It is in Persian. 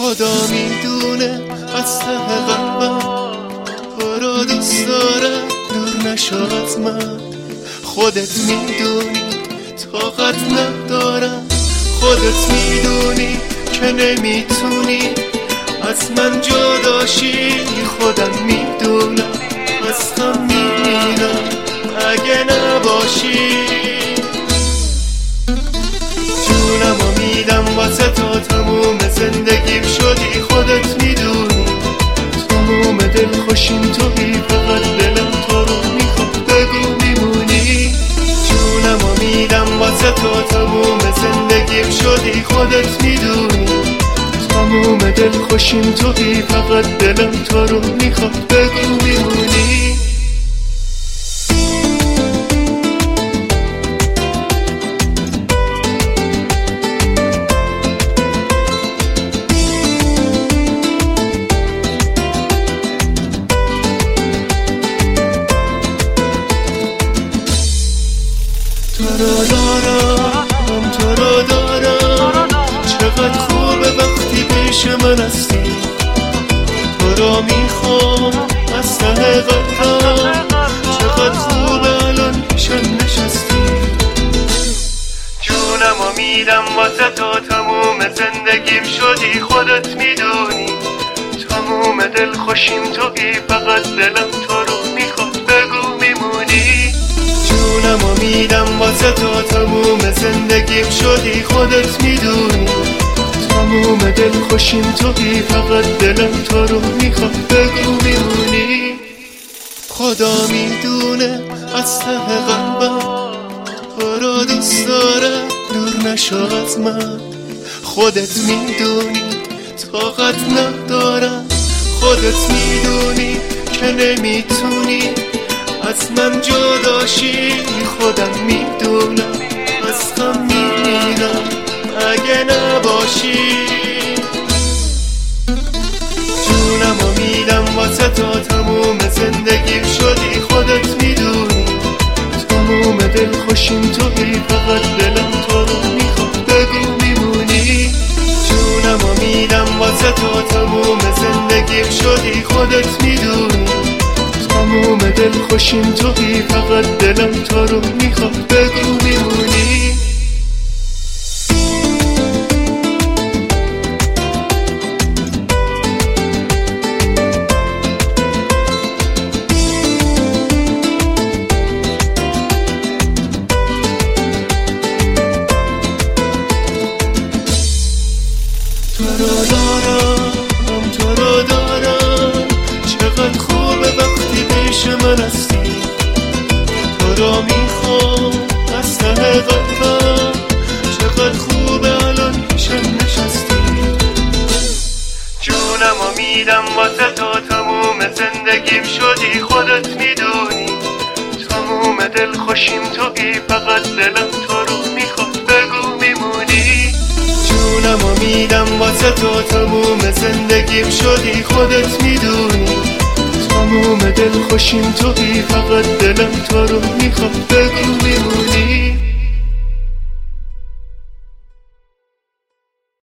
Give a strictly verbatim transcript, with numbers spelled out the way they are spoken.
خدا میدونه از ته قلبم تو رو دوست دارم، دور نشو از من. خودت میدونی طاقت ندارم، خودت میدونی که نمیتونی از من جداشی. خودم میدونم از هم میمیرم اگه نباشی. جونمو میدم واسه تو، تموم زندگیم شدی. خودت میدونی تموم دل خوشیم تویی، فقط دلم تو رو میخواد بگو میمونی. جونمو میدم واسه تو، تموم زندگیم شدی. خودت میدونی تموم دل خوشیم تویی، فقط دلم تو رو میخواد بگو میمونی. تو رو دارم، من تو رو دارم. چقدر خوبه وقتی پیش من هستی. تو رو میخوام از ته قلبم. چقدر خوبه الان پیشم نشستی. جونمو میدم واسه تو، تموم زندگیم شدی. خودت میدونی تموم دل خوشیم تویی، فقط دلم تو رو میخواد بگو میمونی. جونمو میدم واسه تو، تموم زندگیم شدی. خودت میدونی تموم دل خوشیم تویی، فقط دلم تو رو میخواد بگو میمونی. خدا میدونه از ته قلبم تو رو دوست دارم، دور نشو از من. خودت میدونی طاقت ندارم، خودت میدونی که نمیتونی از من جداشی. خودم میدونم از هم میمیرم اگه نباشی. جونمو میدم واسه تو، تموم زندگیم شدی. خودت میدونی تموم دل خوشیم تویی، فقط دلم تو رو میخواد بگو میمونی. جونمو میدم واسه تو، تموم زندگیم شدی. خودت میدونی تموم دل خوشیم تویی، فقط دلم تو رو میخواد بگو میمونی. تو رو دارم، من تو رو دارم. چقدر خوبه وقتی پیش من هستی. تو رو میخوام از ته قلبم. چقدر خوبه الان پیشم نشستی. جونمو میدم واسه تو، تموم زندگیم شدی. خودت میدونی تموم دل خوشیم تویی، فقط دلم تو رو میخواد بگو میمونی. جونمو میدم واسه تو، تموم زندگیم شدی. خودت میدونی تموم دل خوشیم تویی، فقط دلم تو رو میخواد بگو میمونی.